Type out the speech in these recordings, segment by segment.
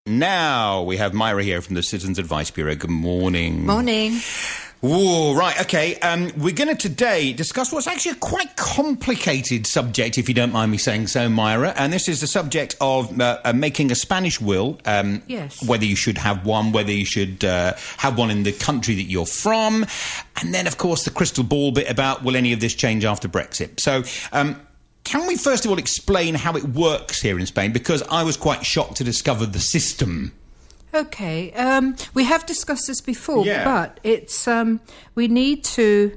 Now we have Myra here from the Citizens Advice Bureau. Good morning. Morning. Ooh, right, okay. We're going to today discuss what's actually a quite complicated subject, if you don't mind me saying so, Myra. And this is the subject of making a Spanish will. Yes. Whether you should have one, whether you should have one in the country that you're from. And then, of course, the crystal ball bit about will any of this change after Brexit. So, can we first of all explain how it works here in Spain? Because I was quite shocked to discover the system. Okay, we have discussed this before, Yeah. but it's we need to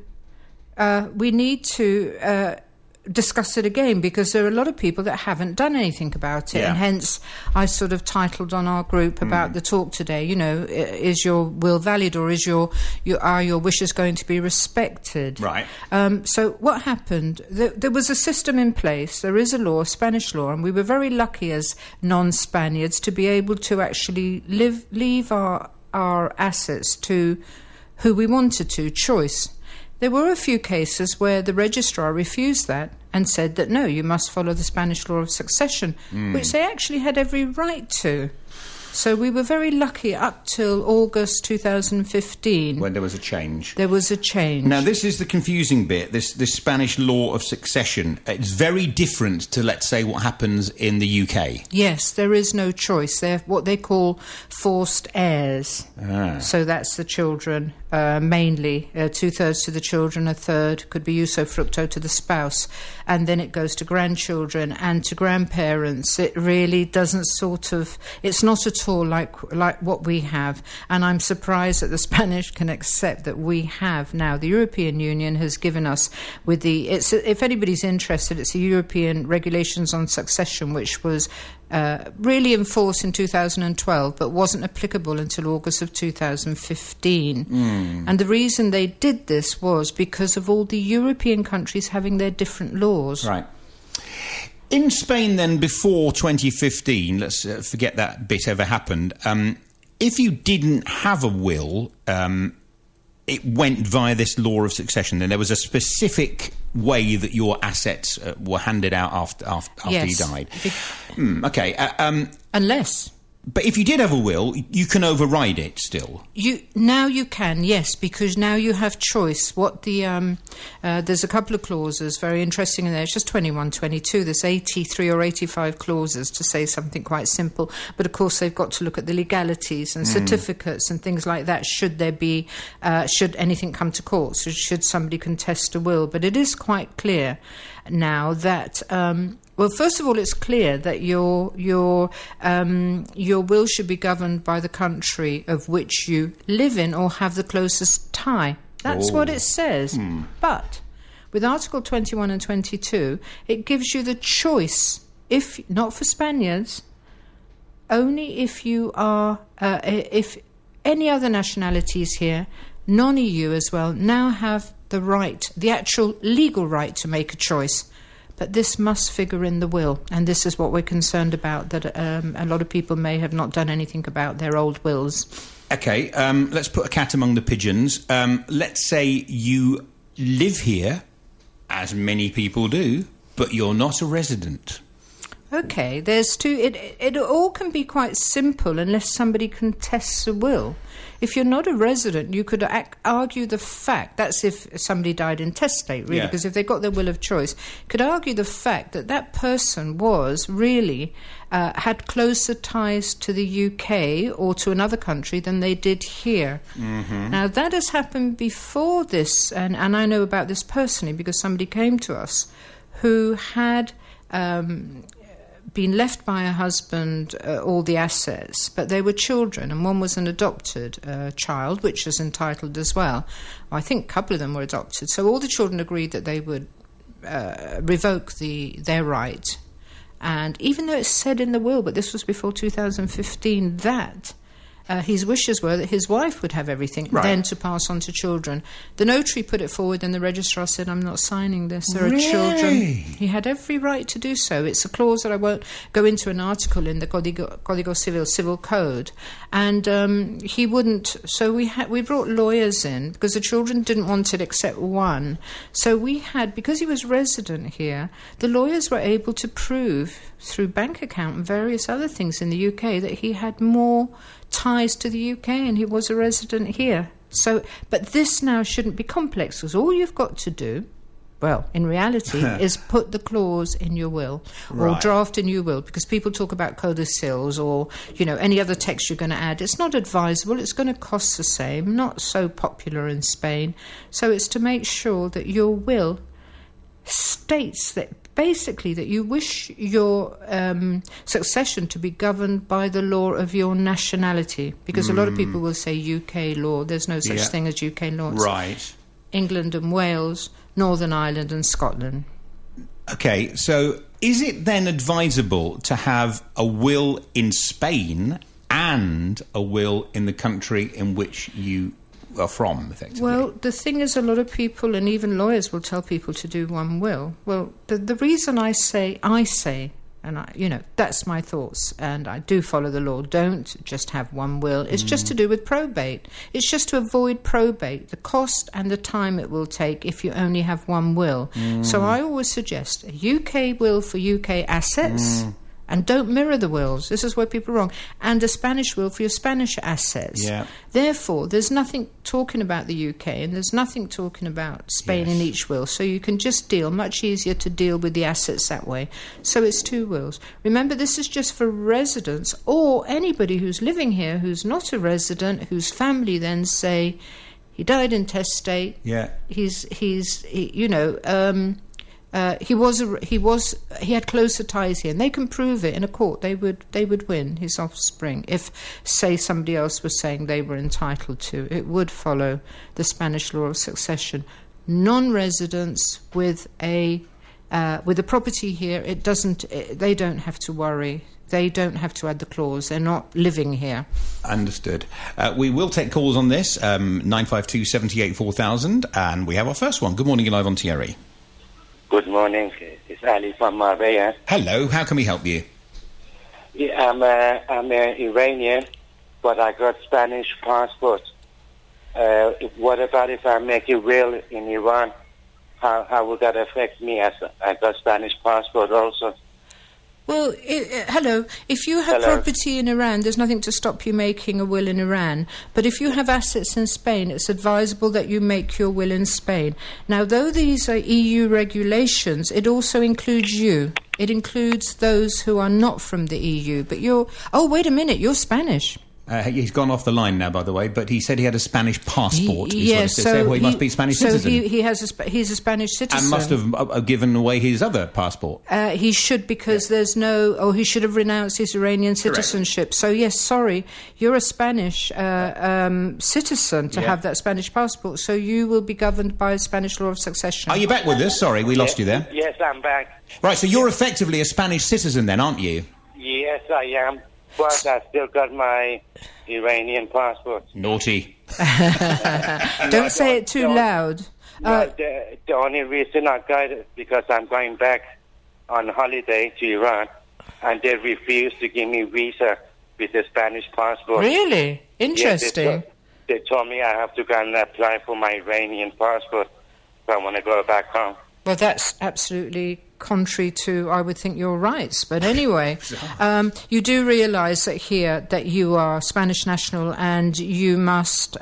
discuss it again because there are a lot of people that haven't done anything about it, Yeah. and hence I sort of titled on our group about the talk today. You know, is your will valid, or is are your wishes going to be respected? Right. So what happened? There was a system in place. There is a law, Spanish law, and we were very lucky as non-Spaniards to be able to actually leave our assets to who we wanted to, choice. There were a few cases where the registrar refused that and said that, no, you must follow the Spanish law of succession, which they actually had every right to. So we were very lucky up till August 2015. When there was a change. There was a change. Now, this is the confusing bit, this Spanish law of succession. It's very different to, let's say, what happens in the UK. Yes, there is no choice. They're what they call forced heirs. So that's the children, mainly. 2/3 to the children, 1/3 could be usufructo fructo to the spouse. And then it goes to grandchildren and to grandparents. It really doesn't it's not at all like what we have. And I'm surprised that the Spanish can accept that we have now. The European Union has given us if anybody's interested, it's the European Regulations on Succession, which was really enforced in 2012 but wasn't applicable until August of 2015. And the reason they did this was because of all the European countries having their different laws. Right. In Spain, then, before 2015, let's forget that bit ever happened, if you didn't have a will, it went via this law of succession. Then there was a specific way that your assets were handed out after Yes. you died. Okay. Unless... But if you did have a will, you can override it still. Now you can, yes, because now you have choice. What there's a couple of clauses, very interesting in there. It's just 21, 22. There's 83 or 85 clauses, to say something quite simple. But of course, they've got to look at the legalities and certificates and things like that. Should there be, should anything come to court? So should somebody contest a will? But it is quite clear now that. Well, first of all, it's clear that your will should be governed by the country of which you live in or have the closest tie. That's what it says. But with Article 21 and 22, it gives you the choice, if not for Spaniards, only if you are, if any other nationalities here, non-EU as well, now have the right, the actual legal right to make a choice. But this must figure in the will, and this is what we're concerned about, that a lot of people may have not done anything about their old wills. Okay, let's put a cat among the pigeons. Let's say you live here, as many people do, but you're not a resident. Okay, there's two... It all can be quite simple unless somebody contests a will. If you're not a resident, you could argue the fact, that's if somebody died intestate, really, because if they got their will of choice, could argue the fact that that person was really, had closer ties to the UK or to another country than they did here. Now, that has happened before this, and I know about this personally because somebody came to us who had... been left by a husband all the assets, but they were children, and one was an adopted child, which was entitled as well. I think a couple of them were adopted. So all the children agreed that they would revoke their right. And even though it's said in the will, but this was before 2015, that his wishes were that his wife would have everything, then to pass on to children. The notary put it forward and the registrar said, I'm not signing this. There are children. He had every right to do so. It's a clause that I won't go into an article in the Código Civil, Civil Code. And he wouldn't. So we brought lawyers in because the children didn't want it except one. So because he was resident here, the lawyers were able to prove through bank account and various other things in the UK that he had more ties to the UK and he was a resident here. So, but this now shouldn't be complex because all you've got to do, well, in reality, is put the clause in your will or draft a new will, because people talk about codicils or, any other text you're going to add. It's not advisable. It's going to cost the same, not so popular in Spain. So it's to make sure that your will states that basically that you wish your succession to be governed by the law of your nationality, because a lot of people will say UK law. There's no such thing as UK law. It's England and Wales, Northern Ireland and Scotland. Okay, so is it then advisable to have a will in Spain and a will in the country in which you are from, effectively? Well, the thing is, a lot of people and even lawyers will tell people to do one will. Well, the reason I say, and that's my thoughts, and I do follow the law. Don't just have one will. It's just to do with probate. It's just to avoid probate, the cost and the time it will take if you only have one will. So I always suggest a UK will for UK assets. And don't mirror the wills. This is where people are wrong. And a Spanish will for your Spanish assets. Therefore, there's nothing talking about the UK and there's nothing talking about Spain in each will. So you can just much easier to deal with the assets that way. So it's two wills. Remember, this is just for residents or anybody who's living here who's not a resident, whose family then say, he died intestate. He had closer ties here, and they can prove it in a court. They would win, his offspring, if, say, somebody else was saying they were entitled to. It would follow the Spanish law of succession. Non-residents with a property here, they don't have to worry. They don't have to add the clause. They're not living here. Understood. We will take calls on this, 952 78 4000, and we have our first one. Good morning, you're live on Thierry. Good morning. It's Ali from Marbella. Hello. How can we help you? Yeah, I'm Iranian, but I got Spanish passport. What about if I make a will in Iran? How would that affect me as I got Spanish passport also? Well, hello. If you have property in Iran, there's nothing to stop you making a will in Iran. But if you have assets in Spain, it's advisable that you make your will in Spain. Now, though these are EU regulations, it also includes you. It includes those who are not from the EU. But wait a minute, you're Spanish. He's gone off the line now, by the way, but he said he had a Spanish passport. He must be a Spanish citizen. He's a Spanish citizen. And must have given away his other passport. He should, because there's he should have renounced his Iranian citizenship. Correct. So, yes, sorry, you're a Spanish citizen to have that Spanish passport, so you will be governed by Spanish law of succession. Are you back with us? Sorry, we lost you there. Yes, I'm back. Right, so you're effectively a Spanish citizen then, aren't you? Yes, I am. But I still got my Iranian passport. Naughty. Don't say it too loud. The only reason I got it because I'm going back on holiday to Iran, and they refused to give me visa with a Spanish passport. Really? Interesting. Yes, they told me I have to go and apply for my Iranian passport if I want to go back home. Well, that's absolutely contrary to, I would think, your rights. But anyway, you do realise that here that you are Spanish national and you must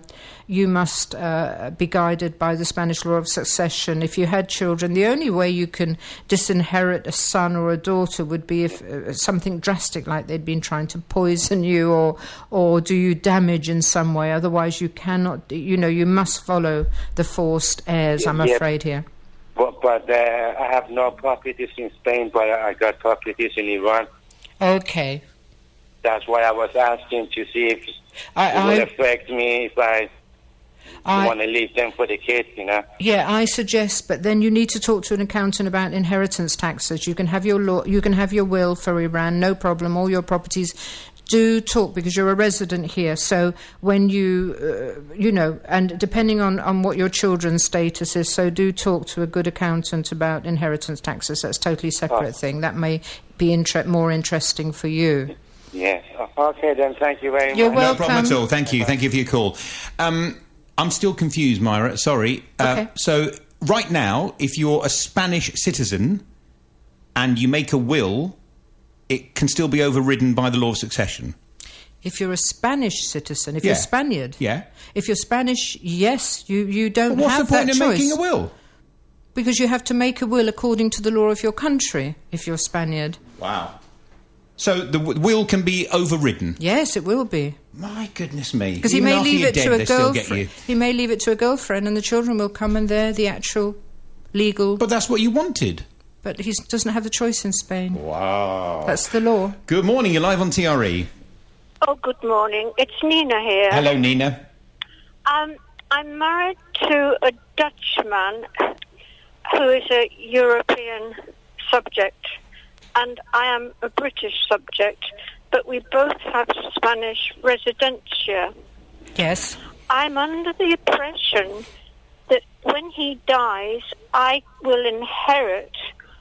be guided by the Spanish law of succession. If you had children, the only way you can disinherit a son or a daughter would be if something drastic, like they'd been trying to poison you or do you damage in some way. Otherwise, you cannot. You must follow the forced heirs. I'm afraid here. But I have no properties in Spain, but I got properties in Iran. Okay. That's why I was asking to see if it will affect me if I want to leave them for the kids, Yeah, I suggest, but then you need to talk to an accountant about inheritance taxes. You can have your will for Iran, no problem. All your properties do talk, because you're a resident here. So when you, and depending on what your children's status is, so do talk to a good accountant about inheritance taxes. That's a totally separate thing. That may be more interesting for you. Yes. Okay, then. Thank you very much. You're welcome. No problem at all. Thank you. Thank you for your call. I'm still confused, Myra. Sorry. Okay. So right now, if you're a Spanish citizen and you make a will, it can still be overridden by the law of succession. If you're a Spanish citizen, if you're Spaniard, if you're Spanish, yes, you don't have that choice. What's the point of making a will? Because you have to make a will according to the law of your country if you're Spaniard. Wow. So the will can be overridden? Yes, it will be. My goodness me. Because he may leave it to a girlfriend. He may leave it to a girlfriend, and the children will come, and they're the actual legal... But that's what you wanted. But he doesn't have the choice in Spain. Wow. That's the law. Good morning, you're live on TRE. Oh, good morning. It's Nina here. Hello, Nina. I'm married to a Dutchman who is a European subject, and I am a British subject, but we both have Spanish residencia. Yes. I'm under the impression that when he dies, I will inherit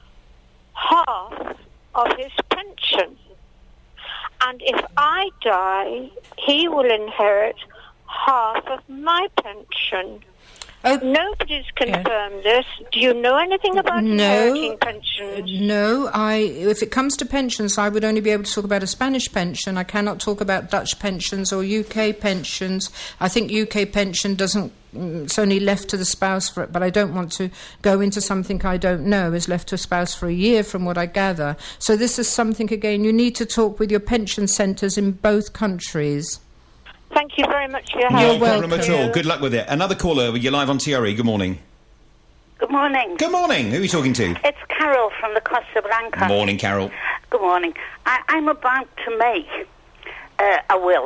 half of his pension. And if I die, he will inherit half of my pension. Nobody's confirmed this. Do you know anything about inheriting pensions? No, if it comes to pensions, I would only be able to talk about a Spanish pension. I cannot talk about Dutch pensions or UK pensions. I think UK pension doesn't... It's only left to the spouse for it, but I don't want to go into something I don't know. Is left to a spouse for a year, from what I gather. So this is something, again, you need to talk with your pension centres in both countries. Thank you very much for your help. No problem at all. Good luck with it. Another caller, you're live on TRE. Good morning. Good morning. Good morning. Who are you talking to? It's Carol from the Costa Blanca. Morning, Carol. Good morning. I'm about to make a will.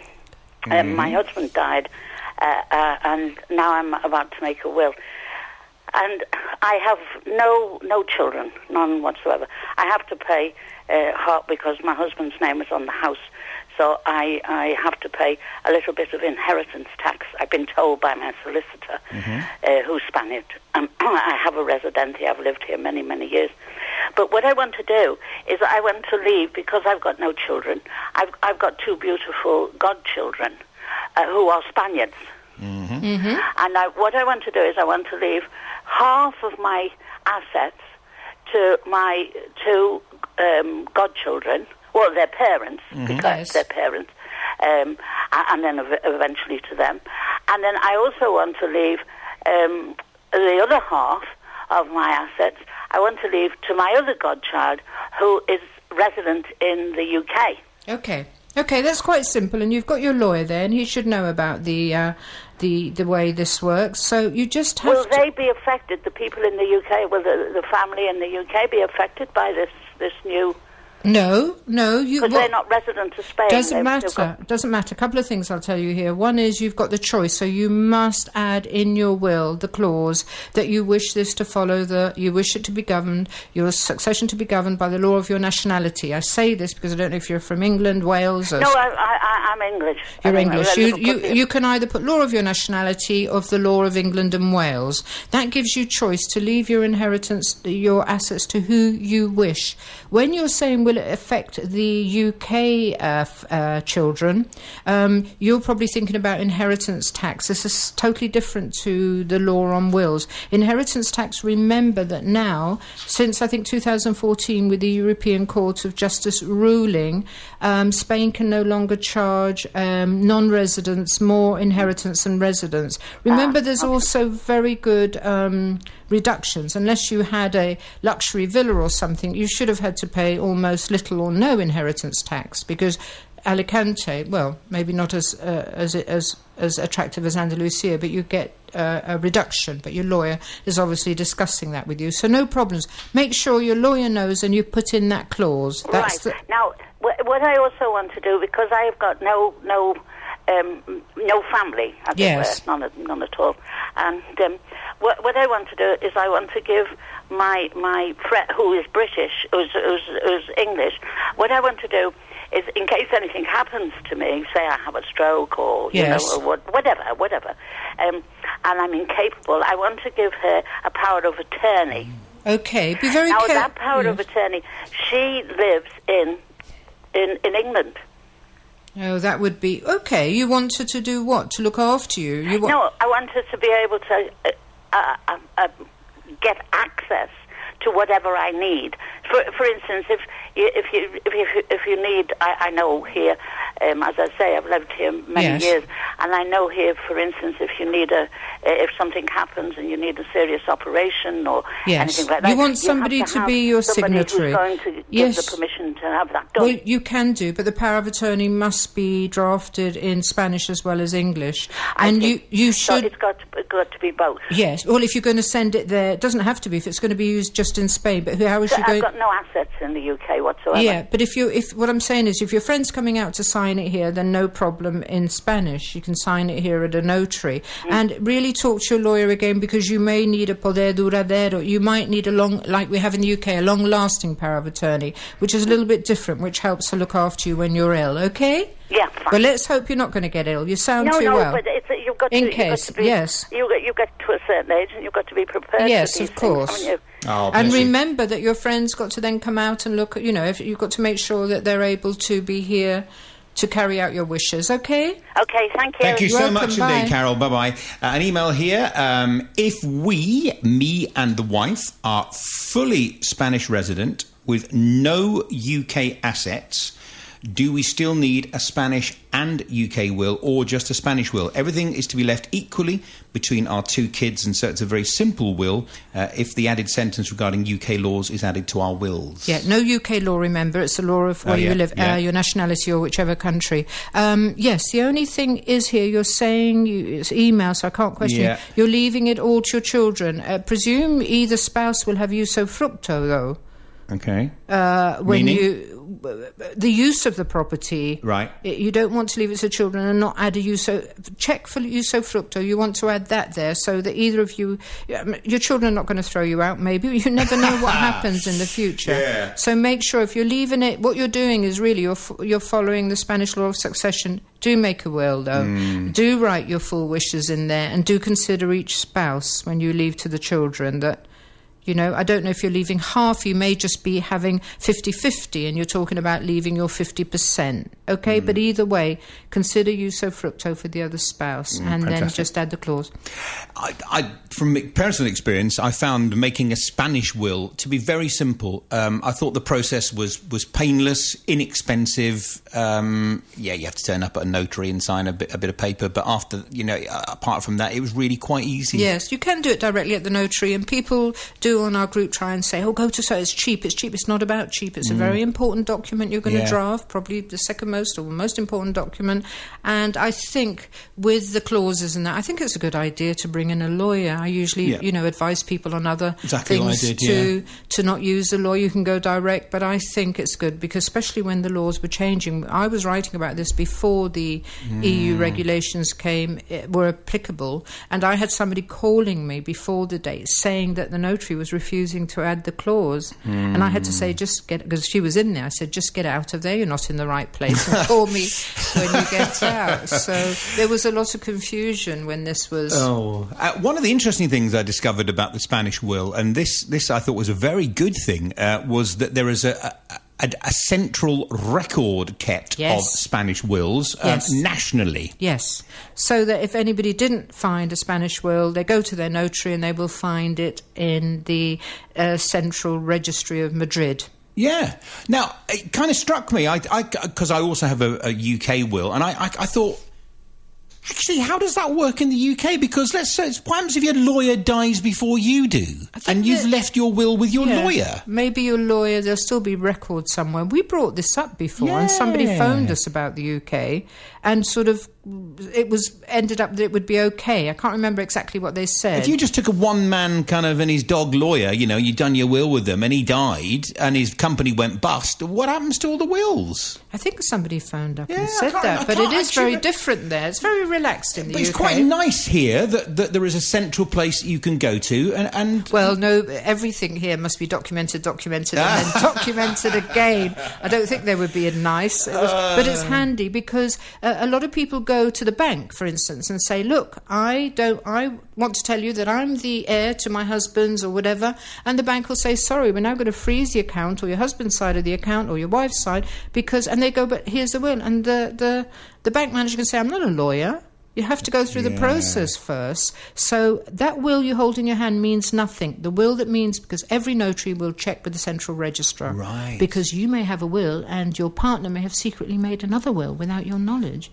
My husband died, and now I'm about to make a will. And I have no children, none whatsoever. I have to pay half because my husband's name is on the house. So I have to pay a little bit of inheritance tax. I've been told by my solicitor, who's Spanish. I have a resident here. I've lived here many, many years. But what I want to do is I want to leave, because I've got no children. I've got two beautiful godchildren who are Spaniards. And what I want to do is I want to leave half of my assets to my two godchildren. Well, their parents, because they're parents, and then eventually to them. And then I also want to leave the other half of my assets, I want to leave to my other godchild, who is resident in the UK. Okay, that's quite simple, and you've got your lawyer there, and he should know about the way this works. So you just have Will they be affected, the people in the UK, will the family in the UK be affected by this new... No. Because they're not residents of Spain. Doesn't matter. A couple of things I'll tell you here. One is you've got the choice, so you must add in your will the clause that you wish this to follow you wish it to be governed, your succession to be governed by the law of your nationality. I say this because I don't know if you're from England, Wales, or... No, I'm English. You're English. You can either put law of your nationality or the law of England and Wales. That gives you choice to leave your inheritance, your assets, to who you wish. When you're saying will it affect the UK children, you're probably thinking about inheritance tax. This is totally different to the law on wills. Inheritance tax, remember that now, since I think 2014 with the European Court of Justice ruling, Spain can no longer charge non-residents more inheritance than residents. Remember, there's also very good reductions. Unless you had a luxury villa or something, you should have had to pay almost little or no inheritance tax, because Alicante, well, maybe not as attractive as Andalusia, but you get a reduction. But your lawyer is obviously discussing that with you, so no problems. Make sure your lawyer knows, and you put in that clause. That's right. Now, what I also want to do, because I have got no family, as it were, none at all, and what I want to do is I want to give my friend who is British, who's English. What I want to do is in case anything happens to me, say I have a stroke or, Yes. or whatever, and I'm incapable, I want to give her a power of attorney. Okay, be very Now, careful. that power of attorney, she lives in England. Oh, that would be... Okay, you want her to do what? To look after you? No, I want her to be able to get access to whatever I need. For instance, if you need, I know here, as I say, I've lived here many years, and I know here, for instance, if you need if something happens and you need a serious operation or anything like that, you want somebody to be your signatory. Somebody who's going to give the permission to have that done. Well, you can do, but the power of attorney must be drafted in Spanish as well as English, and you should. So it's got to be both. Yes. Well, if you're going to send it there, it doesn't have to be. If it's going to be used just in Spain, but how is she going? I've got no assets in the UK whatsoever. Yeah, but if what I'm saying is, if your friend's coming out to sign it here, then no problem in Spanish. You can sign it here at a notary, and really talk to your lawyer again, because you may need a poder duradero. You might need like we have in the UK, a long-lasting power of attorney, which is a little bit different, which helps to look after you when you're ill. Okay? Yeah, fine. But let's hope you're not going to get ill. You sound too well. No, but you've got in to... case, yes. You get to a certain age and you've got to be prepared yes, for these of course. things, haven't you? Oh, and remember that your friend's got to then come out and look at, if you've got to make sure that they're able to be here to carry out your wishes, okay? Okay, thank you. Thank you so Welcome, much bye. indeed, Carol. Bye-bye. An email here. If me and the wife, are fully Spanish resident with no UK assets, do we still need a Spanish and UK will, or just a Spanish will? Everything is to be left equally between our two kids, and so it's a very simple will if the added sentence regarding UK laws is added to our wills. Yeah, no UK law, remember. It's the law of where you live, your nationality or whichever country. Yes, the only thing is here, you're saying, it's email, so I can't question you. You're leaving it all to your children. Presume either spouse will have usufructo, though. Okay. When Meaning? The use of the property, right? You don't want to leave it to children and not add a check for usufructo. You want to add that there so that either of you, your children are not going to throw you out. Maybe you never know what happens in the future. Yeah. So make sure if you're leaving it, what you're doing is really you're following the Spanish law of succession. Do make a will, though. Do write your full wishes in there, and do consider each spouse when you leave to the children that. I don't know if you're leaving half. You may just be having 50-50 and you're talking about leaving your 50%. Okay, but either way, consider usufructo for the other spouse and fantastic. Then just add the clause. From personal experience, I found making a Spanish will to be very simple. I thought the process was painless, inexpensive. You have to turn up at a notary and sign a bit of paper. But after, apart from that, it was really quite easy. Yes, you can do it directly at the notary, and people do on our group try and say, go to it's cheap. It's not about cheap. It's a very important document you're going to draft, probably the second most or most important document. And I think with the clauses and that, I think it's a good idea to bring in a lawyer. I usually, advise people on other things to not use a lawyer. You can go direct, but I think it's good because especially when the laws were changing. I was writing about this before the EU regulations were applicable, and I had somebody calling me before the date saying that the notary was refusing to add the clause, and I had to say, because she was in there, I said, just get out of there, you're not in the right place, and call me when you get out. So there was a lot of confusion when this was... one of the interesting things I discovered about the Spanish will, and this I thought was a very good thing, was that there is a central record kept of Spanish wills nationally. Yes. So that if anybody didn't find a Spanish will, they go to their notary and they will find it in the Central Registry of Madrid. Yeah. Now, it kind of struck me, because I also have a UK will, and I thought, actually, how does that work in the UK? Because let's say, what happens if your lawyer dies before you do, and you've left your will with your lawyer? Maybe your lawyer, there'll still be records somewhere. We brought this up before, and somebody phoned us about the UK and sort of it was ended up that it would be okay. I can't remember exactly what they said. If you just took a one-man kind of and his dog lawyer, you'd done your will with them and he died and his company went bust, what happens to all the wills? I think somebody phoned up and I said can't- that, I but can't it is actually- very different there. It's very relaxed in the But UK. it's quite nice here that there is a central place you can go to and Well, no, everything here must be documented, and then documented again. I don't think they would be nice. But it's handy because a lot of people go to the bank, for instance, and say, look, I want to tell you that I'm the heir to my husband's or whatever, and the bank will say, sorry, we're now going to freeze the account, or your husband's side of the account, or your wife's side, and they go, but here's the will. And the bank manager can say, I'm not a lawyer. You have to go through the process first. So that will you hold in your hand means nothing. The will that means, because every notary will check with the central registrar. Right. Because you may have a will and your partner may have secretly made another will without your knowledge.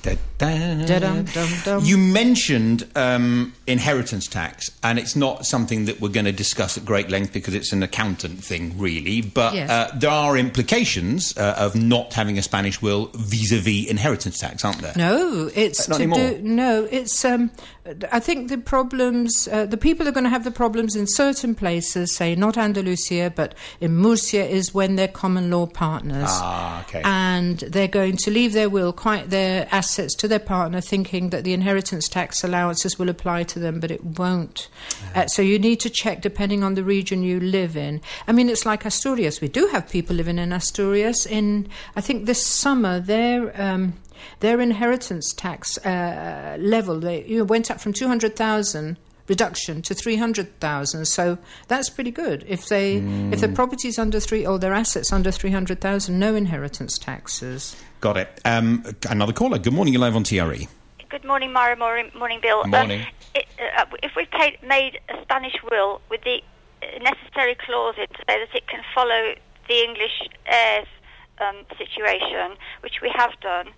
Da-dum-dum-dum. You mentioned inheritance tax, and it's not something that we're going to discuss at great length because it's an accountant thing, really. But Yes. there are implications of not having a Spanish will vis-a-vis inheritance tax, aren't there? No, it's Not to anymore. do. No, it's. I think the problems. The people are going to have the problems in certain places. Say not Andalusia, but in Murcia is when they're common law partners. Ah, okay. And they're going to leave their will, quite their assets to their partner, thinking that the inheritance tax allowances will apply to them, but it won't. So you need to check depending on the region you live in. I mean, it's like Asturias. We do have people living in Asturias. I think this summer, their inheritance tax level went up from 200,000 reduction to 300,000. So that's pretty good. If the property's under their assets under 300,000, no inheritance taxes. Got it. Another caller. Good morning. You're live on TRE. Good morning, Mara. Morning, Bill. Morning. If we've made a Spanish will with the necessary clauses to say that it can follow the English heirs situation, which we have done,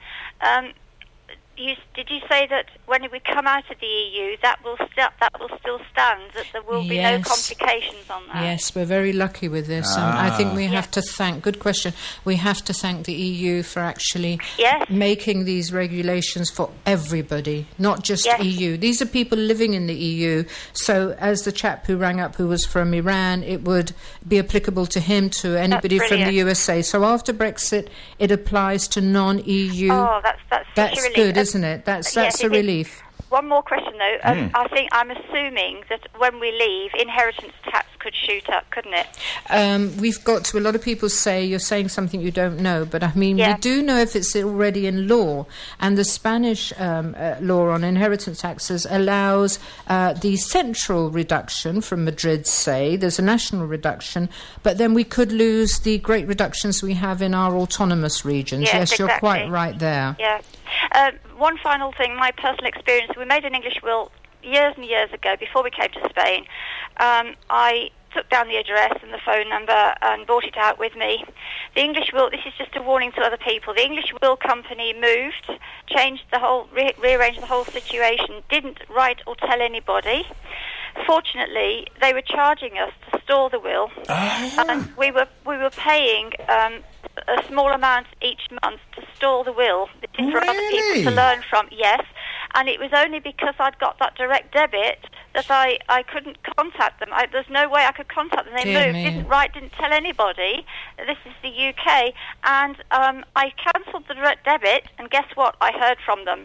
did you say that when we come out of the EU, that will still stand, that there will be no complications on that? Yes, we're very lucky with this. And I think we have to thank, good question, we have to thank the EU for actually making these regulations for everybody, not just EU. These are people living in the EU. So as the chap who rang up who was from Iran, it would be applicable to him, to anybody from the USA. So after Brexit, it applies to non-EU. Oh, that's good, isn't it? That's a relief. One more question, though. I'm assuming that when we leave, inheritance tax could shoot up, couldn't it? We've got to. A lot of people say you're saying something you don't know, but I mean, we do know if it's already in law. And the Spanish law on inheritance taxes allows the central reduction from Madrid, say. There's a national reduction, but then we could lose the great reductions we have in our autonomous regions. Yes, exactly. You're quite right there. Yeah. One final thing, my personal experience. We made an English will years and years ago, before we came to Spain. I took down the address and the phone number and brought it out with me. The English will, this is just a warning to other people, the English will company moved, changed the whole, rearranged the whole situation, didn't write or tell anybody. Fortunately, they were charging us to store the will, and we were paying a small amount each month to store the will. This is for other people to learn from. Yes, and it was only because I'd got that direct debit that I couldn't contact them. There's no way I could contact them. They moved, didn't write, didn't tell anybody. This is the UK, and I cancelled the direct debit, and guess what? I heard from them.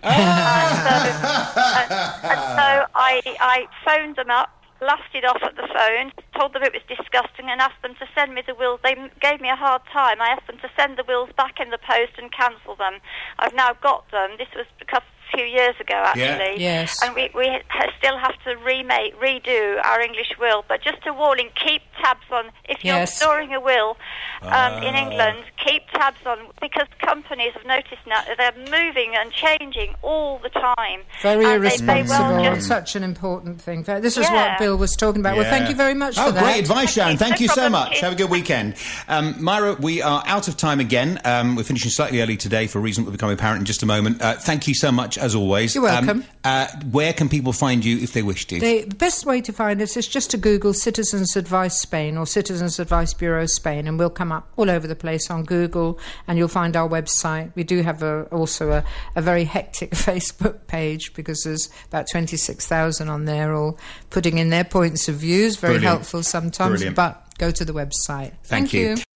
So I phoned them up, laughed it off at the phone, told them it was disgusting, and asked them to send me the wills. They gave me a hard time. I asked them to send the wills back in the post and cancel them. I've now got them. This was a few years ago, actually. Yes. And we still have to redo our English will. But just a warning, keep tabs on, if you're storing a will in England, keep tabs on, because companies have noticed now they're moving and changing all the time. Very irresponsible. Such an important thing. This is what Bill was talking about. Well, thank you very much for that. Great advice, Sharon. Thank you so much. Have a good weekend. Myra, we are out of time again. We're finishing slightly early today for a reason that will become apparent in just a moment. Thank you so much. as always. You're welcome. Where can people find you if they wish to? The best way to find us is just to Google Citizens Advice Spain or Citizens Advice Bureau Spain, and we'll come up all over the place on Google, and you'll find our website. We do have also a very hectic Facebook page, because there's about 26,000 on there, all putting in their points of views. Very helpful sometimes, but go to the website. Thank you.